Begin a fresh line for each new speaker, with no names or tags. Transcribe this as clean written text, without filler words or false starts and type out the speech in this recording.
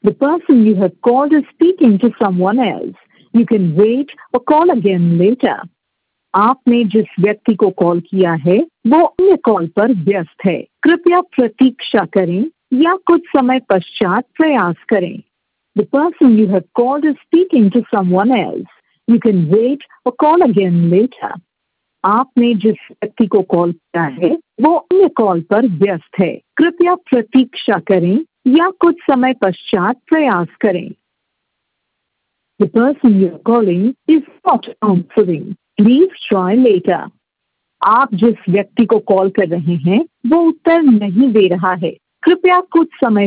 The person you have called is speaking to someone else. You can wait or call again later. आपने जिस व्यक्ति को call किया है वो अन्य कॉल पर व्यस्त है। कृपया प्रतीक्षा करें या कुछ समय पश्चात प्रयास करें। The person you have called is speaking to someone else. You can wait or call again later. आपने जिस व्यक्ति को कॉल किया है वो अन्य कॉल पर व्यस्त है। कृपया प्रतीक्षा करें या कुछ समय पश्चात प्रयास करें। The person you're calling is not answering. Please try later. आप जिस व्यक्ति को कॉल कर रहे हैं वो उत्तर नहीं दे रहा है। कृपया कुछ समय